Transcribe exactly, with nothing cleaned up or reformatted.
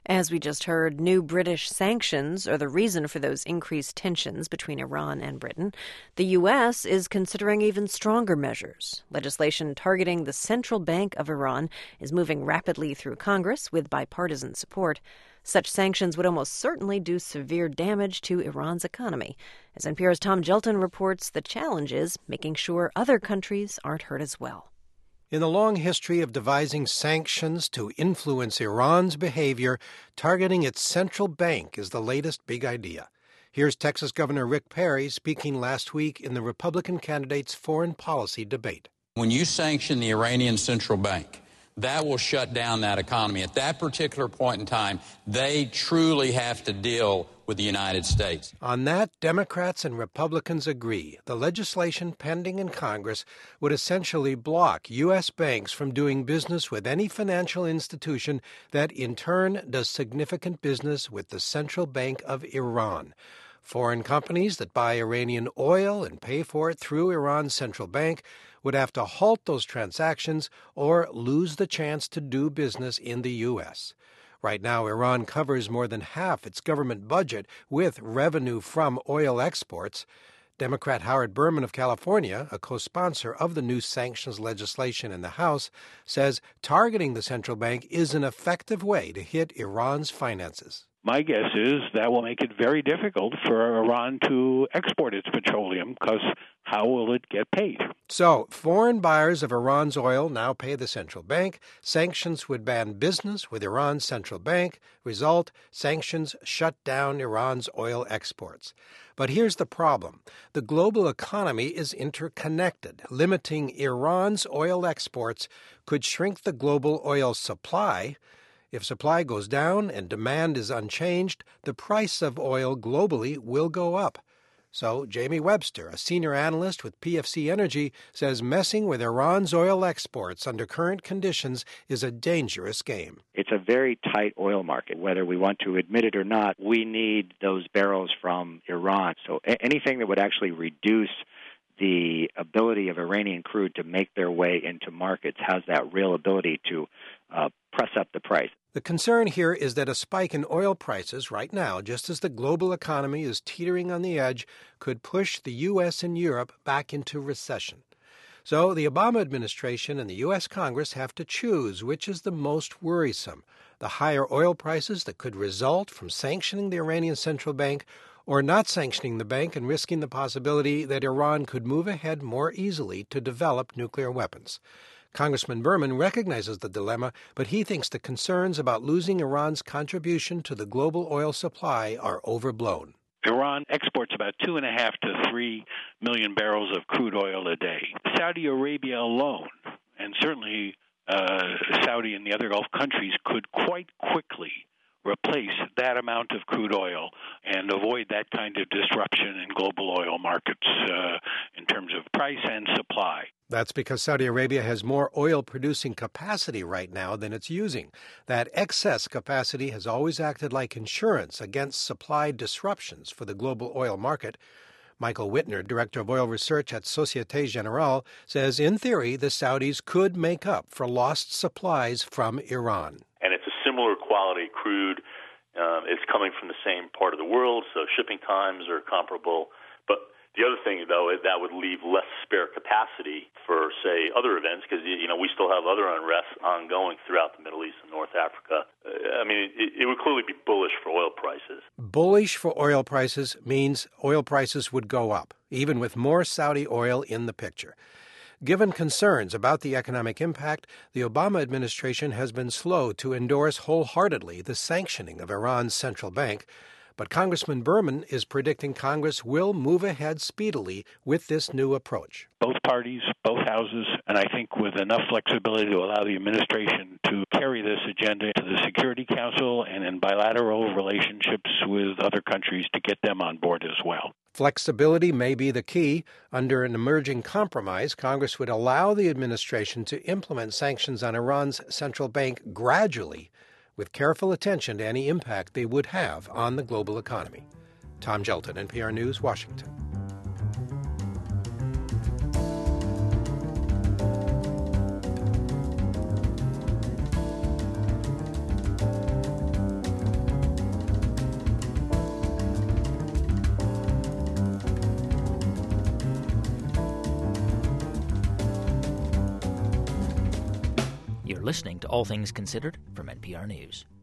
As we just heard, new British sanctions are the reason for those increased tensions between Iran and Britain. The U S is considering even stronger measures. Legislation targeting the Central Bank of Iran is moving rapidly through Congress with bipartisan support. Such sanctions would almost certainly do severe damage to Iran's economy. As N P R's Tom Gjelten reports, the challenge is making sure other countries aren't hurt as well. In the long history of devising sanctions to influence Iran's behavior, targeting its central bank is the latest big idea. Here's Texas Governor Rick Perry speaking last week in the Republican candidate's foreign policy debate. When you sanction the Iranian central bank, that will shut down that economy. At that particular point in time, they truly have to deal with the United States. On that, Democrats and Republicans agree. The legislation pending in Congress would essentially block U S banks from doing business with any financial institution that in turn does significant business with the Central Bank of Iran. Foreign companies that buy Iranian oil and pay for it through Iran's central bank would have to halt those transactions or lose the chance to do business in the U S. Right now, Iran covers more than half its government budget with revenue from oil exports. Democrat Howard Berman of California, a co-sponsor of the new sanctions legislation in the House, says targeting the central bank is an effective way to hit Iran's finances. My guess is that will make it very difficult for Iran to export its petroleum, because how will it get paid? So, foreign buyers of Iran's oil now pay the central bank. Sanctions would ban business with Iran's central bank. Result, sanctions shut down Iran's oil exports. But here's the problem. The global economy is interconnected. Limiting Iran's oil exports could shrink the global oil supply. If supply goes down and demand is unchanged, the price of oil globally will go up. So Jamie Webster, a senior analyst with P F C Energy, says messing with Iran's oil exports under current conditions is a dangerous game. It's a very tight oil market. Whether we want to admit it or not, we need those barrels from Iran. So anything that would actually reduce the ability of Iranian crude to make their way into markets has that real ability to uh, press up the price. The concern here is that a spike in oil prices right now, just as the global economy is teetering on the edge, could push the U S and Europe back into recession. So the Obama administration and the U S Congress have to choose which is the most worrisome, the higher oil prices that could result from sanctioning the Iranian central bank or not sanctioning the bank and risking the possibility that Iran could move ahead more easily to develop nuclear weapons. Congressman Berman recognizes the dilemma, but he thinks the concerns about losing Iran's contribution to the global oil supply are overblown. Iran exports about two and a half to three million barrels of crude oil a day. Saudi Arabia alone, and certainly uh, Saudi and the other Gulf countries, could quite quickly replace that amount of crude oil and avoid that kind of disruption in global oil markets uh, in terms of price and supply. That's because Saudi Arabia has more oil-producing capacity right now than it's using. That excess capacity has always acted like insurance against supply disruptions for the global oil market. Michael Whitner, director of oil research at Societe Generale, says in theory the Saudis could make up for lost supplies from Iran. And it's a similar quality crude. Um, it's coming from the same part of the world, so shipping times are comparable. But the other thing, though, is that would leave less spare capacity for, say, other events, because, you know, we still have other unrest ongoing throughout the Middle East and North Africa. Uh, I mean, it, it would clearly be bullish for oil prices. Bullish for oil prices means oil prices would go up, even with more Saudi oil in the picture. Given concerns about the economic impact, the Obama administration has been slow to endorse wholeheartedly the sanctioning of Iran's central bank. But Congressman Berman is predicting Congress will move ahead speedily with this new approach. Both parties, both houses, and I think with enough flexibility to allow the administration to carry this agenda to the Security Council and in bilateral relationships with other countries to get them on board as well. Flexibility may be the key. Under an emerging compromise, Congress would allow the administration to implement sanctions on Iran's central bank gradually, with careful attention to any impact they would have on the global economy. Tom Gjelten, N P R News, Washington. You're listening to All Things Considered from N P R News.